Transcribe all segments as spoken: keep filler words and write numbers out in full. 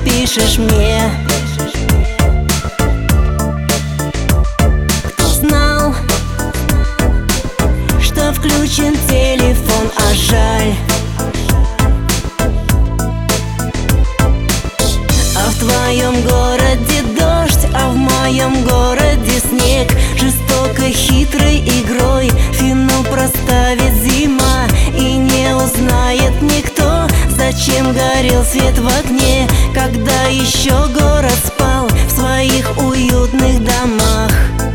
пишешь мне. Кто знал, что включен телефон, а жаль. А в твоем городе дождь, а в моем городе снег. Жестокой, хитрой игрой финал проставит зима, и не узнает никто, зачем горел свет в окне, когда еще город спал в своих уютных домах.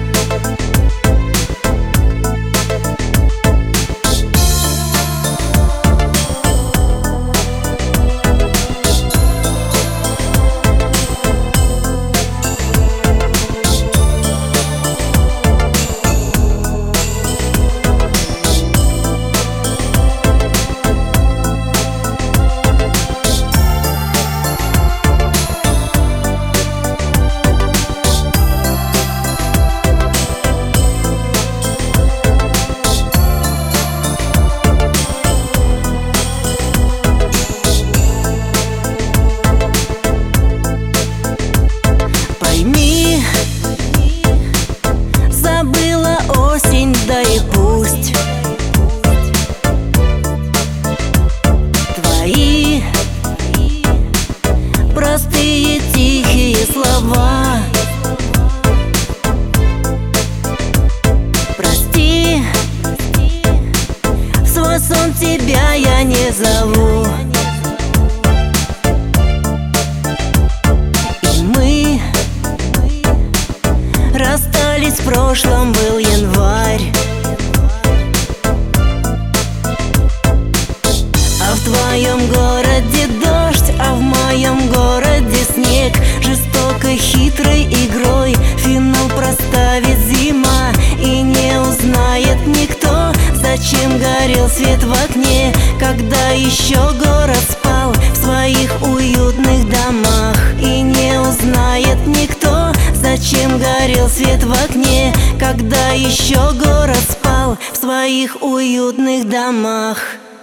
Да и пусть твои простые тихие слова. Прости, в свой сон тебя я не зову. И мы расстались, в прошлом был январь. А в твоем городе дождь, а в моем городе снег. Жестокой, хитрой игрой финал проставит зима, и не узнает никто, зачем горел свет в окне, когда еще город спал в своих уютных домах. И не узнает никто, зачем горел свет в окне, когда еще город спал в своих уютных домах.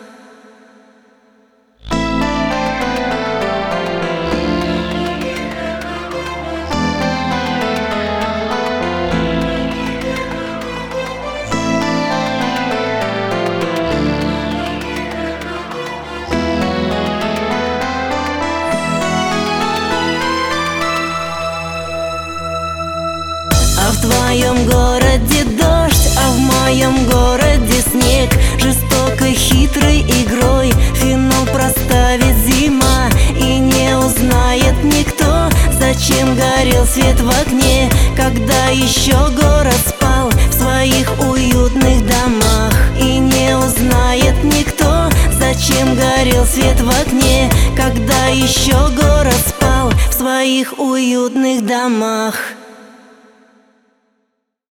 А в твоем городе дождь, а в моем городе снег. Жестокой, хитрой игрой финал проставит зима, и не узнает никто, зачем горел свет в окне, когда еще город спал в своих уютных домах. И не узнает никто, зачем горел свет в окне, когда еще город спал в своих уютных домах.